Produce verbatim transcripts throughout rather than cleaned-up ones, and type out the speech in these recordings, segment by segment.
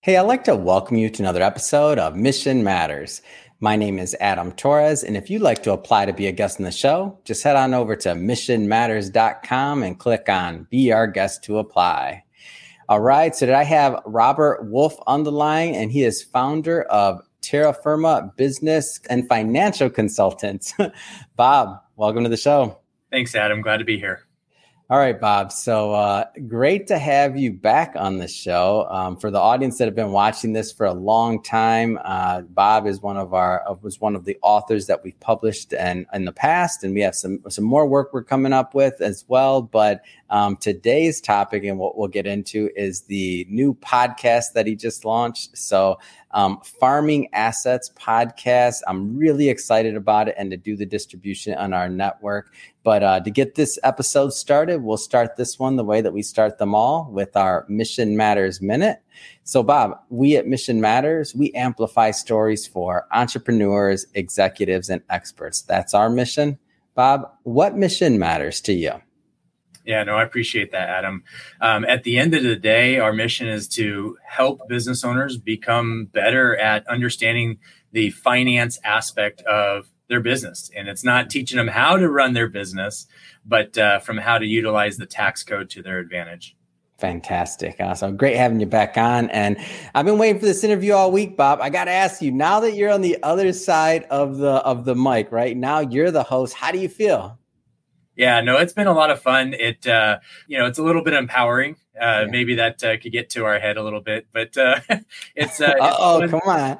Hey, I'd like to welcome you to another episode of Mission Matters. My name is Adam Torres, and if you'd like to apply to be a guest on the show, just head on over to mission matters dot com and click on Be Our Guest to apply. All right, so today I have Robert Wolf on the line, and he is founder of Terra Firma Business and Financial Consultants. Bob, welcome to the show. Thanks, Adam. Glad to be here. All right, Bob. So uh, great to have you back on the show. Um, for the audience that have been watching this for a long time, uh, Bob is one of our was one of the authors that we've published and in the past, and we have some some more work we're coming up with as well. But um, today's topic and what we'll get into is the new podcast that he just launched. So. Um, Farming Assets podcast. I'm really excited about it and to do the distribution on our network. But uh, to get this episode started, we'll start this one the way that we start them all with our Mission Matters Minute. So, Bob, we at Mission Matters, we amplify stories for entrepreneurs, executives, and experts. That's our mission. Bob, what mission matters to you? Yeah, no, I appreciate that, Adam. Um, at the end of the day, our mission is to help business owners become better at understanding the finance aspect of their business. And it's not teaching them how to run their business, but uh, from how to utilize the tax code to their advantage. Fantastic. Awesome. Great having you back on. And I've been waiting for this interview all week, Bob. I got to ask you, now that you're on the other side of the of the mic, right? Now you're the host. How do you feel? Yeah, no, it's been a lot of fun. It, uh, you know, it's a little bit empowering. Uh, yeah. Maybe that uh, could get to our head a little bit, but uh, it's. Uh, oh, it's come on!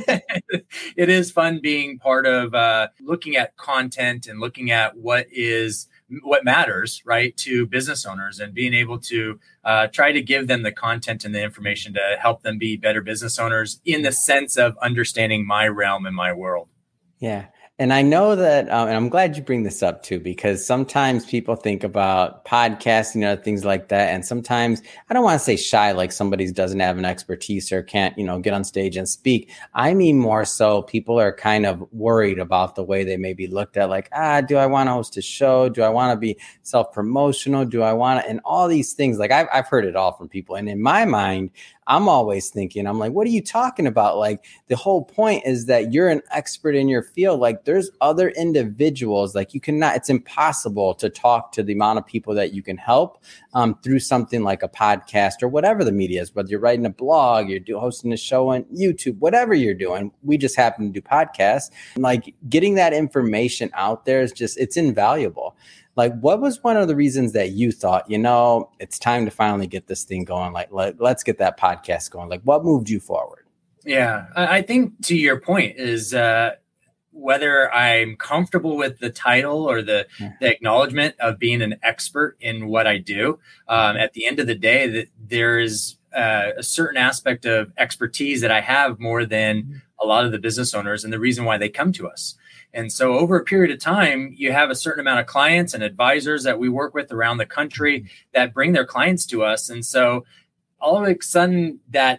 It is fun being part of uh, looking at content and looking at what is what matters, right, to business owners, and being able to uh, try to give them the content and the information to help them be better business owners in the sense of understanding my realm and my world. Yeah. And I know that, um, and I'm glad you bring this up too, because sometimes people think about podcasting and things like that. And sometimes I don't want to say shy, like somebody doesn't have an expertise or can't, you know, get on stage and speak. I mean, more so people are kind of worried about the way they may be looked at, like, ah, do I want to host a show? Do I want to be self-promotional? Do I want to, and all these things, like I've, I've heard it all from people. And in my mind, I'm always thinking, I'm like, what are you talking about? Like, the whole point is that you're an expert in your field. Like, there's other individuals, like you cannot, it's impossible to talk to the amount of people that you can help um, through something like a podcast or whatever the media is, whether you're writing a blog, you're do, hosting a show on YouTube, whatever you're doing. We just happen to do podcasts. Like, getting that information out there is just, it's invaluable. Like, what was one of the reasons that you thought, you know, it's time to finally get this thing going? Like, let, let's get that podcast going. Like, what moved you forward? Yeah, I think to your point is uh, whether I'm comfortable with the title or the, yeah. the acknowledgement of being an expert in what I do. Um, at the end of the day, that there is uh, a certain aspect of expertise that I have more than a lot of the business owners, and the reason why they come to us. And so over a period of time, you have a certain amount of clients and advisors that we work with around the country that bring their clients to us. And so all of a sudden that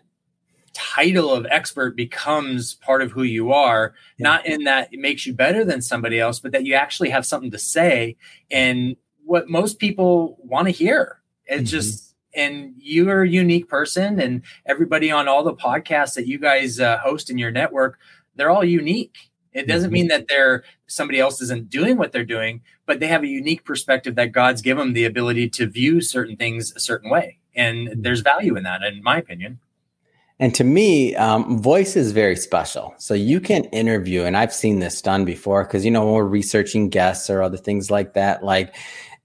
title of expert becomes part of who you are, yeah. Not in that it makes you better than somebody else, but that you actually have something to say and what most people want to hear. It's mm-hmm. just, and you're a unique person, and everybody on all the podcasts that you guys uh, host in your network, they're all unique. It doesn't mean that they're somebody else isn't doing what they're doing, but they have a unique perspective that God's given them the ability to view certain things a certain way. And there's value in that, in my opinion. And to me, um, voice is very special. So you can interview, and I've seen this done before, because, you know, when we're researching guests or other things like that, like,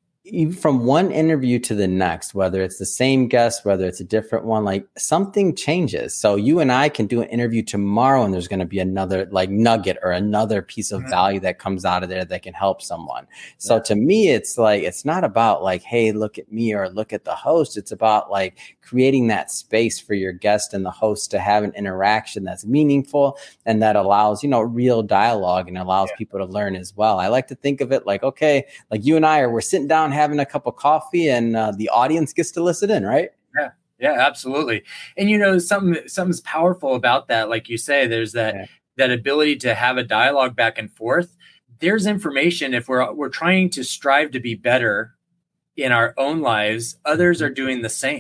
from one interview to the next, whether it's the same guest, whether it's a different one, like something changes. So you and I can do an interview tomorrow and there's going to be another like nugget or another piece of value that comes out of there that can help someone. So yeah. to me, it's like, it's not about like, hey, look at me or look at the host. It's about like creating that space for your guest and the host to have an interaction that's meaningful and that allows, you know, real dialogue and allows yeah. people to learn as well. I like to think of it like, okay, like you and I are, we're sitting down having a cup of coffee and uh, the audience gets to listen in, right? Yeah. Yeah, absolutely. And, you know, something, something's powerful about that. Like you say, there's that, yeah. that ability to have a dialogue back and forth. There's information. If we're, we're trying to strive to be better in our own lives, others are doing the same.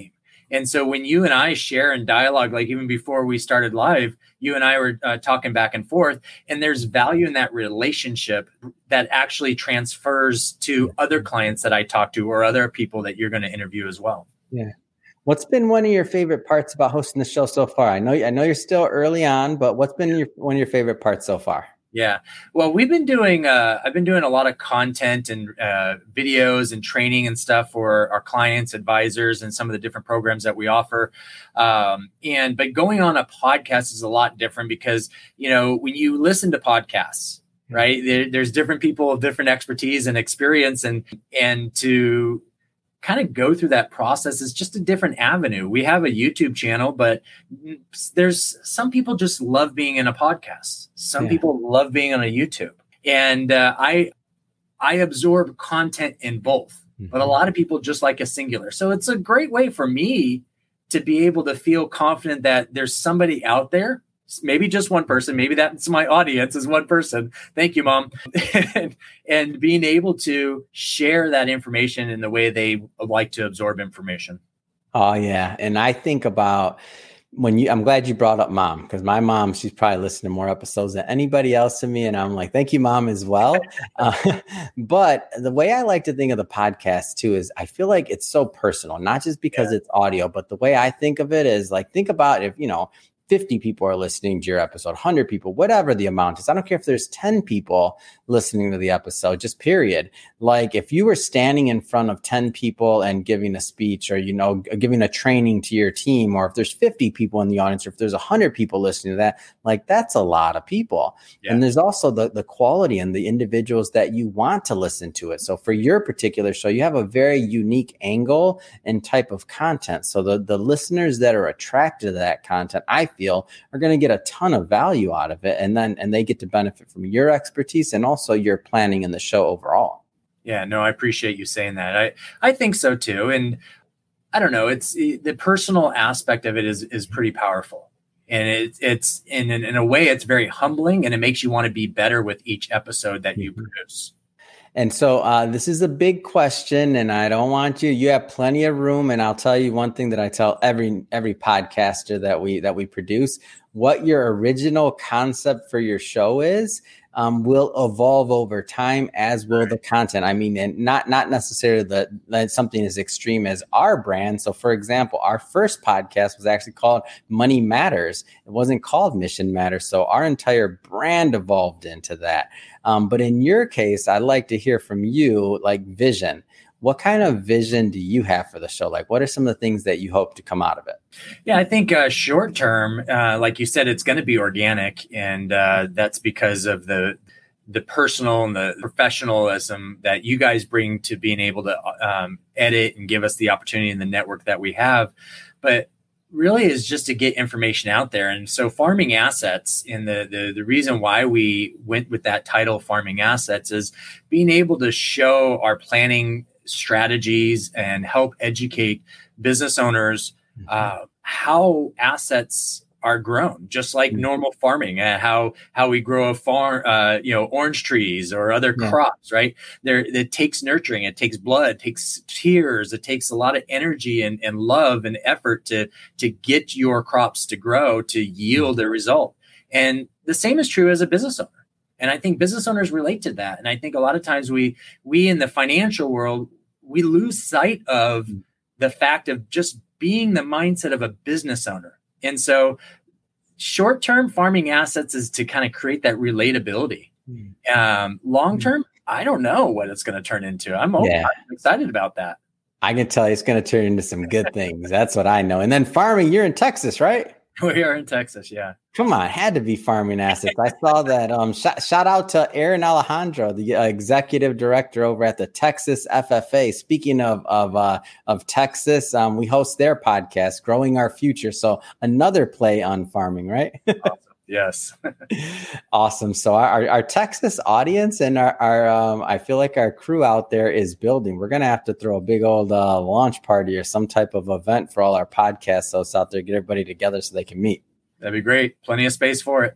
And so when you and I share in dialogue, like even before we started live, you and I were uh, talking back and forth, and there's value in that relationship that actually transfers to other clients that I talk to or other people that you're going to interview as well. Yeah. What's been one of your favorite parts about hosting the show so far? I know, I know you're still early on, but what's been your, one of your favorite parts so far? Yeah. Well, we've been doing, uh, I've been doing a lot of content and uh, videos and training and stuff for our clients, advisors, and some of the different programs that we offer. Um, and, but going on a podcast is a lot different because, you know, when you listen to podcasts, right, there, there's different people of different expertise and experience, and, and to kind of go through that process is just a different avenue. We have a YouTube channel, but there's some people just love being in a podcast. Some yeah. people love being on a YouTube, and uh, I, I absorb content in both, mm-hmm. but a lot of people just like a singular. So it's a great way for me to be able to feel confident that there's somebody out there, maybe just one person, maybe that's my audience is one person. Thank you, Mom. and, and being able to share that information in the way they like to absorb information. Oh, yeah. And I think about when you, I'm glad you brought up Mom, because my mom, she's probably listened to more episodes than anybody else to me. And I'm like, thank you, Mom, as well. uh, but the way I like to think of the podcast too, is I feel like it's so personal, not just because yeah. it's audio, but the way I think of it is like, think about if, you know, fifty people are listening to your episode, one hundred people, whatever the amount is. I don't care if there's ten people listening to the episode, just period. Like if you were standing in front of ten people and giving a speech, or, you know, giving a training to your team, or if there's fifty people in the audience, or if there's one hundred people listening to that, like that's a lot of people. Yeah. And there's also the, the quality and the individuals that you want to listen to it. So for your particular show, you have a very unique angle and type of content. So the, the listeners that are attracted to that content, I feel, are going to get a ton of value out of it, and then and they get to benefit from your expertise and also your planning in the show overall. Yeah, no, I appreciate you saying that. I I think so too, and I don't know, it's the personal aspect of it is is pretty powerful, and it, it's in in a way it's very humbling, and it makes you want to be better with each episode that you produce. And so uh, this is a big question, and I don't want you, you have plenty of room. And I'll tell you one thing that I tell every, every podcaster that we, that we produce, what your original concept for your show is, um, will evolve over time, as will the content. I mean, and not, not necessarily that, that something as extreme as our brand. So for example, our first podcast was actually called Money Matters. It wasn't called Mission Matters. So our entire brand evolved into that. Um, but in your case, I'd like to hear from you, like vision. What kind of vision do you have for the show? Like, what are some of the things that you hope to come out of it? Yeah, I think uh, short term, uh, like you said, it's going to be organic. And uh, that's because of the the personal and the professionalism that you guys bring to being able to um, edit and give us the opportunity in the network that we have. But really is just to get information out there. And so Farming Assets, and the, the the reason why we went with that title, Farming Assets, is being able to show our planning strategies and help educate business owners uh, how assets are grown, just like normal farming, and how how we grow a farm, uh, you know, orange trees or other yeah. crops, right? There, it takes nurturing, it takes blood, it takes tears, it takes a lot of energy and, and love and effort to to get your crops to grow, to yield a result. And the same is true as a business owner. And I think business owners relate to that. And I think a lot of times we we in the financial world, we lose sight of the fact of just being the mindset of a business owner. And so short-term Farming Assets is to kind of create that relatability. Mm. Um, long-term, I don't know what it's going to turn into. I'm, yeah. I'm excited about that. I can tell you it's going to turn into some good things. That's what I know. And then farming, you're in Texas, right? We are in Texas, yeah. Come on, had to be Farming Assets. I saw that. Um, sh- shout out to Aaron Alejandro, the uh, executive director over at the Texas F F A. Speaking of of uh, of Texas, um, we host their podcast, Growing Our Future. So another play on farming, right? Awesome. Yes. Awesome. So our, our Texas audience and our, our um, I feel like our crew out there is building. We're going to have to throw a big old uh, launch party or some type of event for all our podcast hosts out there, get everybody together so they can meet. That'd be great. Plenty of space for it.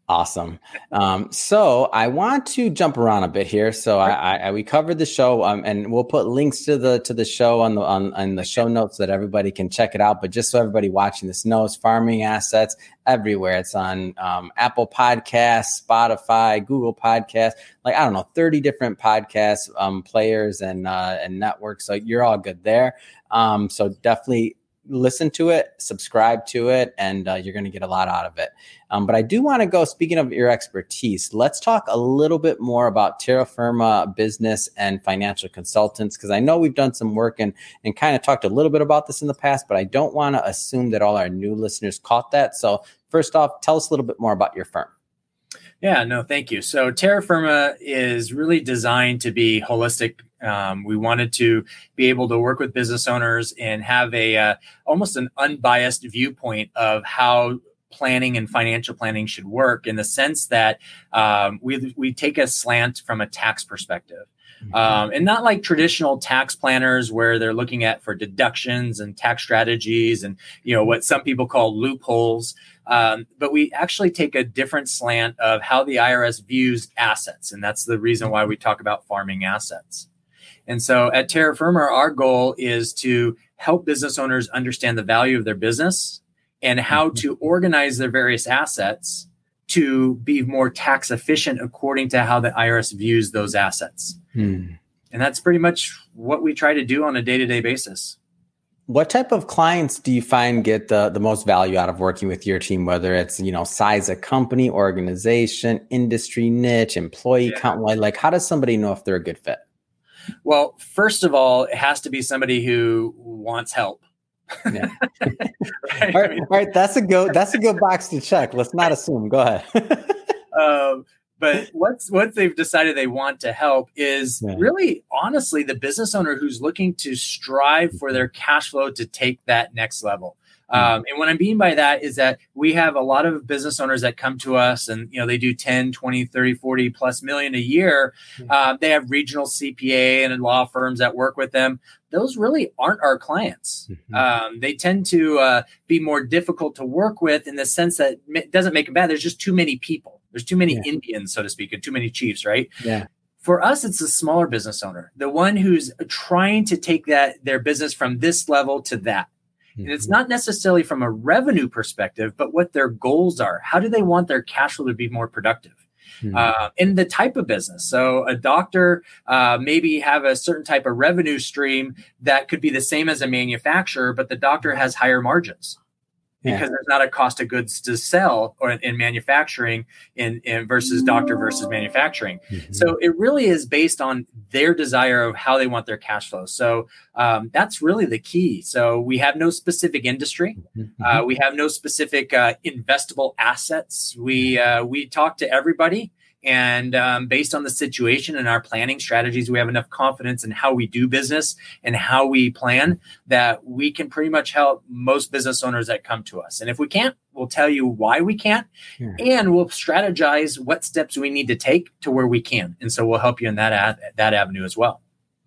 Awesome. Um, so I want to jump around a bit here. So I, I we covered the show, um, and we'll put links to the to the show on the on, on the show notes so that everybody can check it out. But just so everybody watching this knows, Farming Assets everywhere. It's on um, Apple Podcasts, Spotify, Google Podcasts. Like I don't know, thirty different podcast um, players and uh, and networks. So you're all good there. Um, so definitely listen to it, subscribe to it, and uh, you're going to get a lot out of it. Um, but I do want to go, speaking of your expertise, let's talk a little bit more about Terra Firma business and financial consultants, because I know we've done some work and, and kind of talked a little bit about this in the past, but I don't want to assume that all our new listeners caught that. So first off, tell us a little bit more about your firm. Yeah, no, thank you. So Terra Firma is really designed to be holistic. Um, we wanted to be able to work with business owners and have a uh, almost an unbiased viewpoint of how planning and financial planning should work, in the sense that um, we we take a slant from a tax perspective. Um, and not like traditional tax planners where they're looking at for deductions and tax strategies and, you know, what some people call loopholes. Um, but we actually take a different slant of how the I R S views assets. And that's the reason why we talk about farming assets. And so at Terra Firma, our goal is to help business owners understand the value of their business and how to organize their various assets to be more tax efficient according to how the I R S views those assets. Hmm. And that's pretty much what we try to do on a day-to-day basis. What type of clients do you find get the, the most value out of working with your team, whether it's, you know, size of company, organization, industry niche, employee yeah. count? Like, how does somebody know if they're a good fit? Well, first of all, it has to be somebody who wants help. Yeah. right? All right, all right, that's a go. That's a good box to check. Let's not assume. Go ahead. um, but once once they've decided they want to help, is yeah. really honestly the business owner who's looking to strive for their cash flow to take that next level. Um, and what I mean by that is that we have a lot of business owners that come to us and, you know, they do ten, twenty, thirty, forty plus million a year. Uh, they have regional C P A and law firms that work with them. Those really aren't our clients. Mm-hmm. Um, they tend to uh, be more difficult to work with in the sense that it doesn't make them bad. There's just too many people. There's too many yeah. Indians, so to speak, and too many chiefs, right? Yeah. For us, it's a smaller business owner, the one who's trying to take that their business from this level to that. And it's not necessarily from a revenue perspective, but what their goals are. How do they want their cash flow to be more productive? Mm-hmm. Uh, in the type of business. So a doctor uh, maybe have a certain type of revenue stream that could be the same as a manufacturer, but the doctor has higher margins. Because yeah. there's not a cost of goods to sell or in, in manufacturing in, in versus doctor versus manufacturing. Mm-hmm. So it really is based on their desire of how they want their cash flow. So um, that's really the key. So we have no specific industry. Mm-hmm. Uh, we have no specific uh, investable assets. We uh, we talk to everybody. And um, based on the situation and our planning strategies, we have enough confidence in how we do business and how we plan that we can pretty much help most business owners that come to us. And if we can't, we'll tell you why we can't, yeah. and we'll strategize what steps we need to take to where we can. And so we'll help you in that ad- that avenue as well.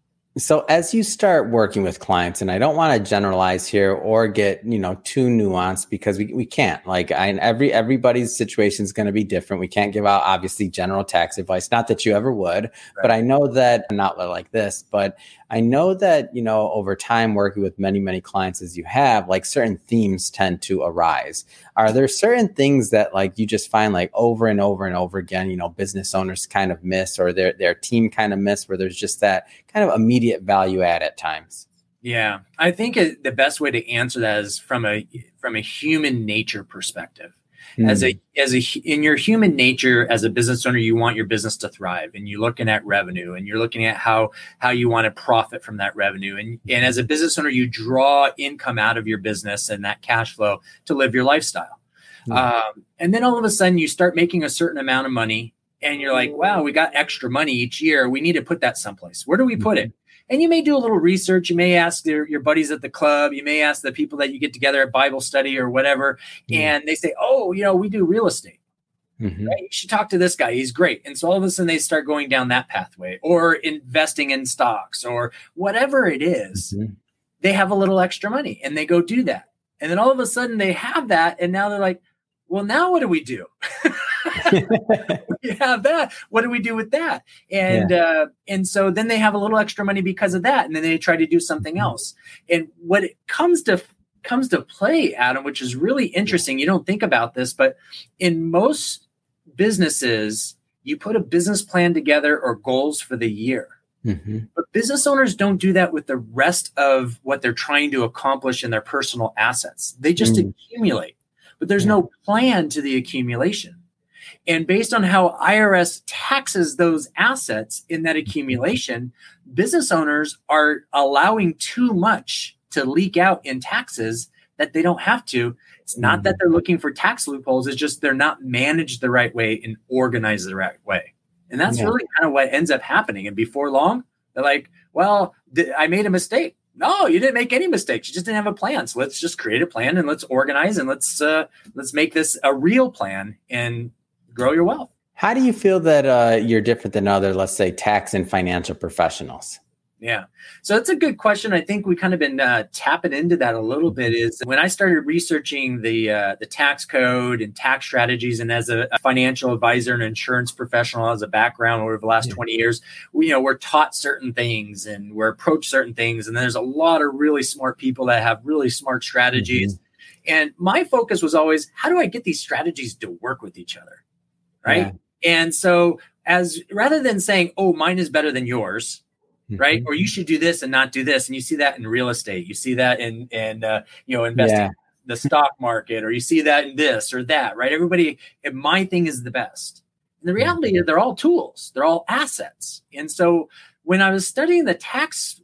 So as you start working with clients, and I don't want to generalize here or get, you know, too nuanced because we, we can't, like I, every, everybody's situation is going to be different. We can't give out obviously general tax advice. Not that you ever would, right. But I know that not like this, but I know that, you know, over time working with many, many clients as you have, like certain themes tend to arise. Are there certain things that like you just find like over and over and over again, you know, business owners kind of miss or their, their team kind of miss where there's just that kind of immediate value add at times? Yeah, I think it, the best way to answer that is from a from a human nature perspective. Mm. As a as a in your human nature as a business owner, you want your business to thrive, and you're looking at revenue, and you're looking at how how you want to profit from that revenue, and and as a business owner, you draw income out of your business and that cash flow to live your lifestyle. Mm. Um, and then all of a sudden, you start making a certain amount of money, and you're like, "Wow, we got extra money each year. We need to put that someplace. Where do we put it?" And you may do a little research. You may ask your, your buddies at the club. You may ask the people that you get together at Bible study or whatever. Mm-hmm. And they say, oh, you know, we do real estate. Mm-hmm. Right? You should talk to this guy. He's great. And so all of a sudden they start going down that pathway or investing in stocks or whatever it is. Mm-hmm. They have a little extra money and they go do that. And then all of a sudden they have that. And now they're like, well, now what do we do? We have that. What do we do with that? And yeah. uh, and so then they have a little extra money because of that, and then they try to do something else. And what it comes to comes to play, Adam, which is really interesting. You don't think about this, but in most businesses, you put a business plan together or goals for the year. Mm-hmm. But business owners don't do that with the rest of what they're trying to accomplish in their personal assets. They just mm. accumulate, but there's yeah. no plan to the accumulation. And based on how I R S taxes those assets in that accumulation, business owners are allowing too much to leak out in taxes that they don't have to. It's not mm-hmm. that they're looking for tax loopholes. It's just they're not managed the right way and organized the right way. And that's yeah. really kind of what ends up happening. And before long, they're like, well, th- I made a mistake. No, you didn't make any mistakes. You just didn't have a plan. So let's just create a plan and let's organize and let's uh, let's make this a real plan and grow your wealth. How do you feel that uh, you're different than other, let's say, tax and financial professionals? Yeah. So that's a good question. I think we kind of been uh, tapping into that a little bit. Is when I started researching the uh, the tax code and tax strategies, and as a, a financial advisor and insurance professional as a background over the last yeah. twenty years, we, you know, we're taught certain things and we're approached certain things. And there's a lot of really smart people that have really smart strategies. Mm-hmm. And my focus was always, how do I get these strategies to work with each other? Right. Yeah. And so as rather than saying, oh, mine is better than yours, right? Mm-hmm. Or you should do this and not do this. And you see that in real estate. You see that in, in uh, you know, investing yeah. in the stock market, or you see that in this or that, right? Everybody, my thing is the best. And the reality mm-hmm. is they're all tools. They're all assets. And so when I was studying the tax,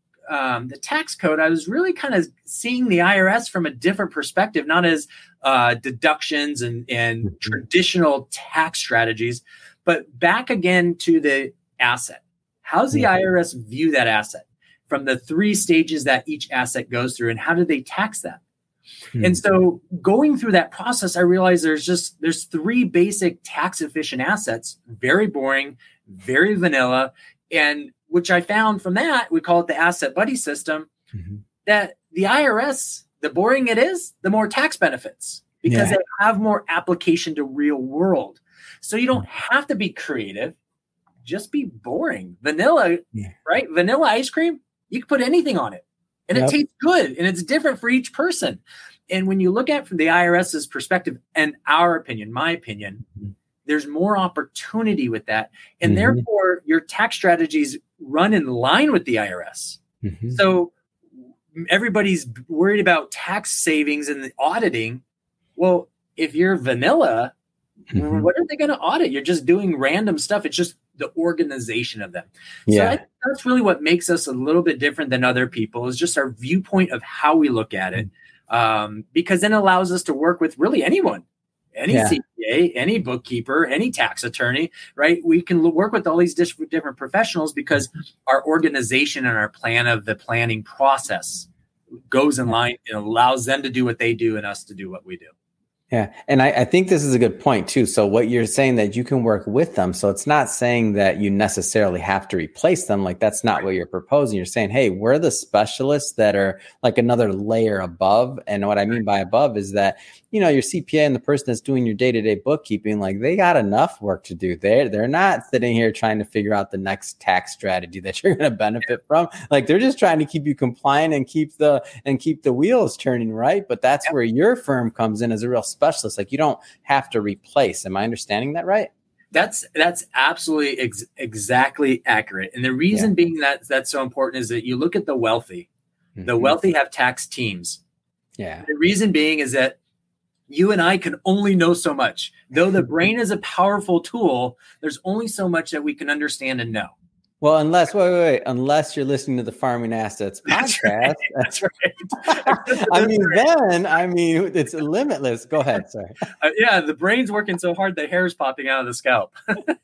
um, the tax code, I was really kind of seeing the I R S from a different perspective, not as uh, deductions and, and mm-hmm. traditional tax strategies, but back again to the asset. How's the I R S view that asset from the three stages that each asset goes through, and how do they tax that? Hmm. And so going through that process, I realized there's just, there's three basic tax efficient assets, very boring, very vanilla. And which I found from that, we call it the asset buddy system, mm-hmm. that the I R S, the boring it is, the more tax benefits, because yeah. they have more application to real world. So you don't have to be creative. Just be boring. Vanilla, yeah. right? Vanilla ice cream, you can put anything on it and yep. it tastes good, and it's different for each person. And when you look at it from the IRS's perspective and our opinion, my opinion, mm-hmm. there's more opportunity with that. And mm-hmm. therefore your tax strategies run in line with the I R S. Mm-hmm. So everybody's worried about tax savings and the auditing. Well, if you're vanilla, mm-hmm. what are they going to audit? You're just doing random stuff. It's just the organization of them. Yeah. So I, that's really what makes us a little bit different than other people, is just our viewpoint of how we look at it. Um, because then it allows us to work with really anyone, any yeah. C P A, any bookkeeper, any tax attorney, right? We can l- work with all these different, different professionals because our organization and our plan of the planning process goes in line and allows them to do what they do and us to do what we do. Yeah. And I, I think this is a good point too. So what you're saying, that you can work with them. So it's not saying that you necessarily have to replace them. Like, that's not what you're proposing. You're saying, hey, we're the specialists that are like another layer above. And what I mean by above is that, you know, your C P A and the person that's doing your day-to-day bookkeeping, like, they got enough work to do. They're, they're not sitting here trying to figure out the next tax strategy that you're going to benefit from. Like, they're just trying to keep you compliant and keep the, and keep the wheels turning, right? But that's yep. where your firm comes in as a real specialist. Like, you don't have to replace. Am I understanding that right? That's that's absolutely ex- exactly accurate. And the reason yeah. being that that's so important is that you look at the wealthy. Mm-hmm. The wealthy have tax teams. Yeah. The reason being is that you and I can only know so much. Though the brain is a powerful tool, there's only so much that we can understand and know. Well, unless wait, wait, wait, unless you're listening to the Farming Assets podcast. That's right. That's right. I mean, then I mean, it's limitless. Go ahead, sorry. Uh, yeah, the brain's working so hard, the hair's popping out of the scalp.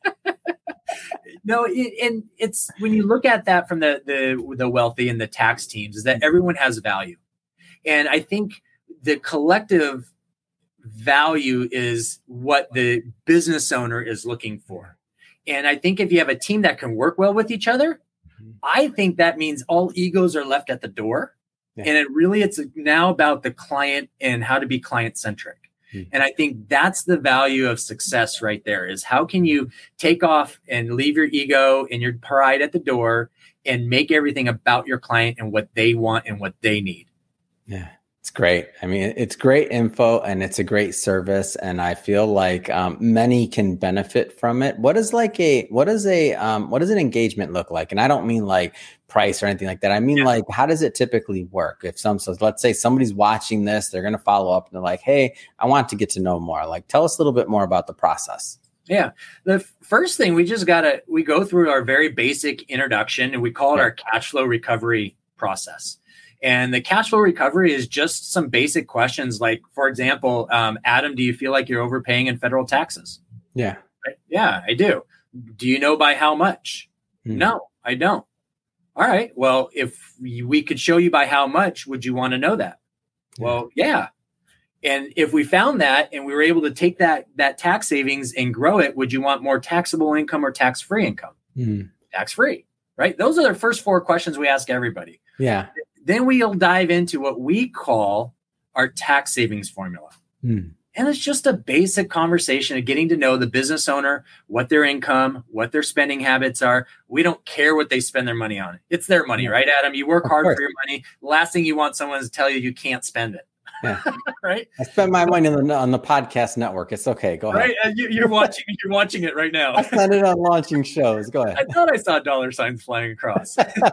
No, it, and it's when you look at that from the the the wealthy and the tax teams, is that everyone has value, and I think the collective value is what the business owner is looking for. And I think if you have a team that can work well with each other, mm-hmm. I think that means all egos are left at the door. Yeah. And it really, it's now about the client and how to be client centric. Mm-hmm. And I think that's the value of success right there, is how can you take off and leave your ego and your pride at the door and make everything about your client and what they want and what they need. Yeah. It's great. I mean, it's great info and it's a great service. And I feel like um, many can benefit from it. What is like a, what is a, um, what does an engagement look like? And I don't mean like price or anything like that. I mean, yeah. like, how does it typically work? If some, so let's say somebody's watching this, they're going to follow up and they're like, hey, I want to get to know more. Like, tell us a little bit more about the process. Yeah. The f- first thing we just got to, we go through our very basic introduction and we call it yeah. our cash flow recovery process. And the cash flow recovery is just some basic questions. Like, for example, um, Adam, do you feel like you're overpaying in federal taxes? Yeah. Right? Yeah, I do. Do you know by how much? Hmm. No, I don't. All right. Well, if we could show you by how much, would you want to know that? Yeah. Well, yeah. And if we found that and we were able to take that, that tax savings and grow it, would you want more taxable income or tax-free income? Hmm. Tax-free, right? Those are the first four questions we ask everybody. Yeah. Then we'll dive into what we call our tax savings formula. Hmm. And it's just a basic conversation of getting to know the business owner, what their income, what their spending habits are. We don't care what they spend their money on. It's their money, yeah. right, Adam? You work of hard course. for your money. The last thing you want someone to tell you you can't spend it. Yeah. Right. I spend my money on the, on the podcast network. It's okay. Go ahead. Right. And you, you're watching. You're watching it right now. I spend it on launching shows. Go ahead. I thought I saw dollar signs flying across.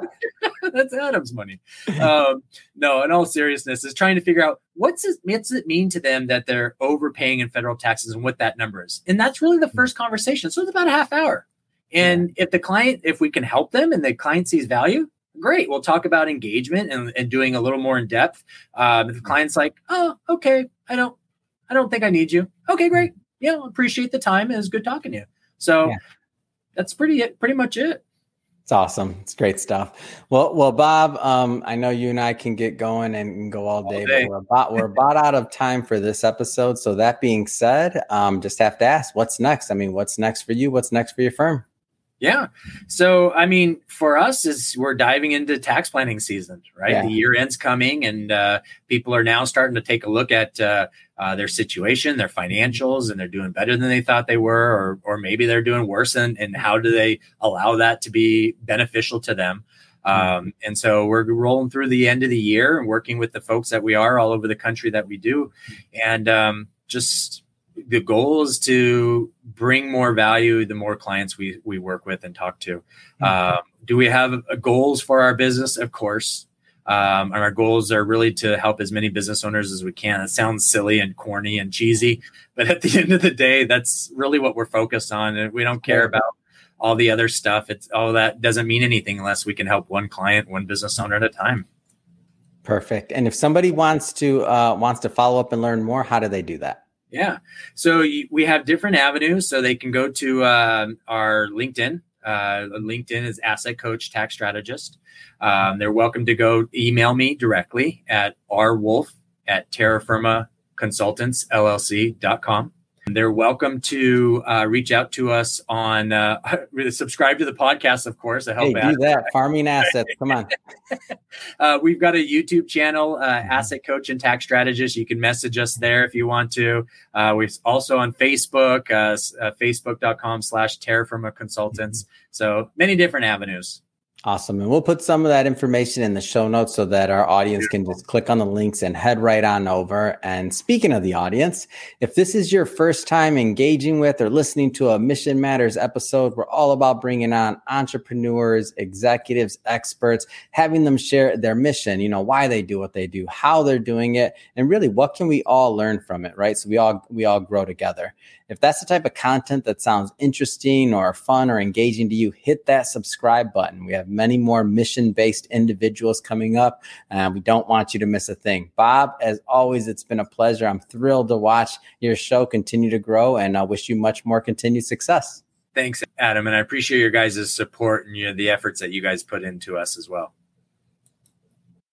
That's Adam's money. Um, no, in all seriousness, is trying to figure out what's it, what's it mean to them that they're overpaying in federal taxes and what that number is. And that's really the first conversation. So it's about a half hour. And yeah. if the client, if we can help them and the client sees value, great. We'll talk about engagement and, and doing a little more in depth. Um, if the client's like, oh, okay, I don't, I don't think I need you. Okay, great. Yeah, appreciate the time. It was good talking to you. So yeah. that's pretty it, pretty much it. It's awesome. It's great stuff. Well, well, Bob, um, I know you and I can get going and go all day, all day. but we're about, we're about out of time for this episode. So that being said, um, just have to ask, what's next? I mean, what's next for you? What's next for your firm? Yeah. So, I mean, for us is we're diving into tax planning season, right? Yeah. The year end's coming and uh, people are now starting to take a look at uh, uh, their situation, their financials, and they're doing better than they thought they were, or or maybe they're doing worse. And, and how do they allow that to be beneficial to them? Um, and so we're rolling through the end of the year and working with the folks that we are all over the country that we do. And um, just the goal is to bring more value the more clients we we work with and talk to. Mm-hmm. Um, do we have uh, goals for our business? Of course. Um, and our goals are really to help as many business owners as we can. It sounds silly and corny and cheesy, but at the end of the day, that's really what we're focused on. And we don't care about all the other stuff. It's all that doesn't mean anything unless we can help one client, one business owner at a time. Perfect. And if somebody wants to uh, wants to follow up and learn more, how do they do that? Yeah. So you, we have different avenues. So they can go to uh, our LinkedIn. Uh, LinkedIn is Asset Coach Tax Strategist. Um, they're welcome to go email me directly at rwolf at terra firma consultants l l c dot com. They're welcome to uh, reach out to us on, uh, subscribe to the podcast, of course. I help hey, do that. Farming Assets. Come on. uh, we've got a YouTube channel, uh, Asset Coach and Tax Strategist. You can message us there if you want to. Uh, we're also on Facebook, uh, uh, facebook.com slash Terra Firma Consultants. So many different avenues. Awesome. And we'll put some of that information in the show notes so that our audience can just click on the links and head right on over. And speaking of the audience, if this is your first time engaging with or listening to a Mission Matters episode, we're all about bringing on entrepreneurs, executives, experts, having them share their mission, you know, why they do what they do, how they're doing it, and really what can we all learn from it, right? So we all we all grow together. If that's the type of content that sounds interesting or fun or engaging to you, hit that subscribe button. We have many more mission-based individuals coming up, and we don't want you to miss a thing. Bob, as always, it's been a pleasure. I'm thrilled to watch your show continue to grow, and I wish you much more continued success. Thanks, Adam, and I appreciate your guys' support and you know, the efforts that you guys put into us as well.